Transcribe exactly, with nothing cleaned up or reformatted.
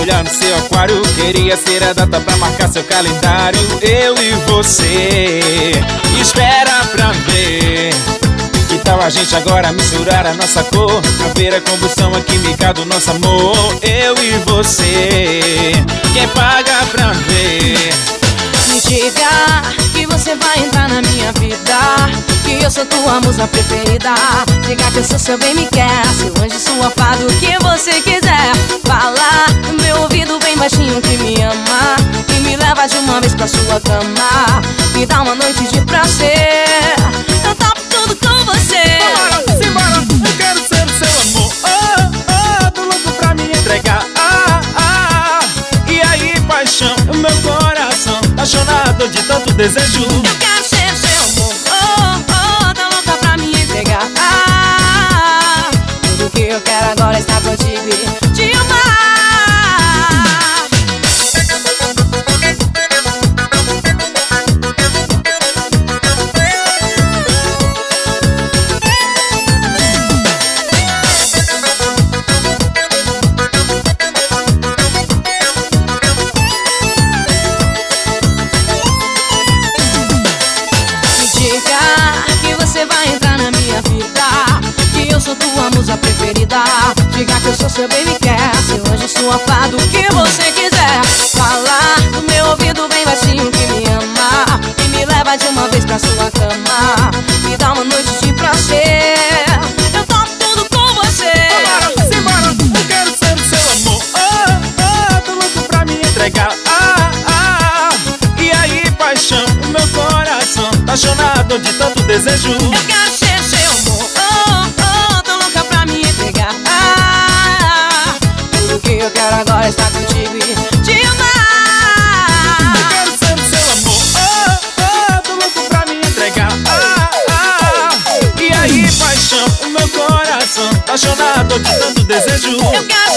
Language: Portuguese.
mergulhar no seu aquário. Queria ser a data pra marcar seu calendário. Eu e você, espera pra ver. Que tal a gente agora misturar a nossa cor, pra ver a combustão, a química do nosso amor. Eu e você, quem paga pra ver? Me diga que você vai entrar na minha vida, que eu sou tua musa preferida. Diga que eu sou seu bem me quer, seu anjo, sua fada, o que você quiser. Fala no meu ouvido bem baixinho que me ama, que me leva de uma vez pra sua cama. Me dá uma noite de prazer, eu topo tudo com você. Simbora, simbora, eu quero ser o seu amor. Oh, oh, tô louco pra me entregar. Ah, ah, e aí, paixão, o meu coração apaixonado de tanto desejo. Eu quero ser seu amor. Oh, oh, tá louca pra me entregar. Ah, tudo que eu quero agora é estar contigo e te amar. Vai entrar na minha vida, que eu sou tua musa preferida. Diga que eu sou seu bem me quer, seu anjo, sua fada, o que você quiser. Fala no meu ouvido bem baixinho que me ama, e me leva de uma vez pra sua cama. Me dá uma noite de prazer, eu topo tudo com você. Simbora, simbora, eu quero ser o seu amor. Oh, oh, tô louco pra me entregar. Ah, ah, e aí, paixão, o meu coração apaixonado de tanto desejo. Eu quero ser seu amor. Oh, oh, tô louca pra me entregar. Ah, tudo que eu quero agora é estar contigo e te amar. Eu quero ser o seu amor. Oh, oh, tô louco pra me entregar. Ah, ah, e aí, paixão, o meu coração apaixonado de tanto desejo. Eu quero